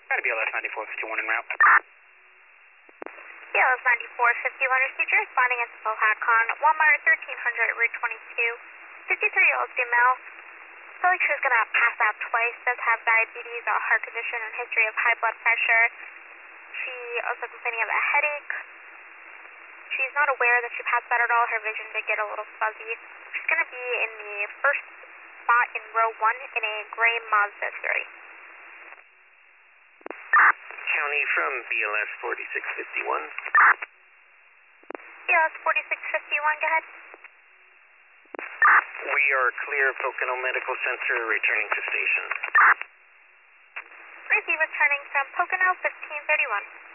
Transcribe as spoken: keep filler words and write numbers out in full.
Gotta be B L S ninety-four fifty-one en route. B L S ninety-four fifty-one receiver responding at Spohacon, Walmart thirteen hundred Route twenty-two, fifty-three-year-old female. Feel like she was gonna pass out twice, does have diabetes, a heart condition, and history of high blood pressure. She also complaining of a headache. She's not aware that she passed out at all. Her vision did get a little fuzzy. She's gonna be in the first spot in row one in a gray Mazda three. County from B L S forty-six fifty-one. B L S forty-six fifty-one, go ahead. We are clear, Pocono Medical Center, returning to station. Receive returning from Pocono fifteen thirty-one.